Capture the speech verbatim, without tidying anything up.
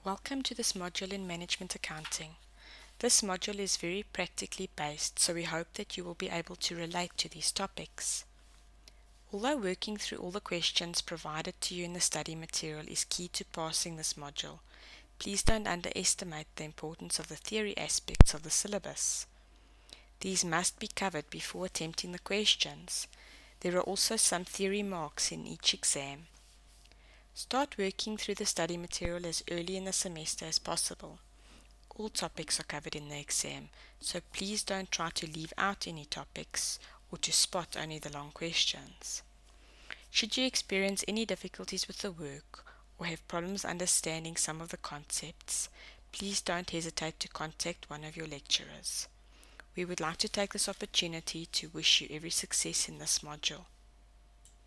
Welcome to this module in Management Accounting. This module is very practically based, so we hope that you will be able to relate to these topics. Although working through all the questions provided to you in the study material is key to passing this module, please don't underestimate the importance of the theory aspects of the syllabus. These must be covered before attempting the questions. There are also some theory marks in each exam. Start working through the study material as early in the semester as possible. All topics are covered in the exam, so please don't try to leave out any topics or to spot only the long questions. Should you experience any difficulties with the work or have problems understanding some of the concepts, please don't hesitate to contact one of your lecturers. We would like to take this opportunity to wish you every success in this module.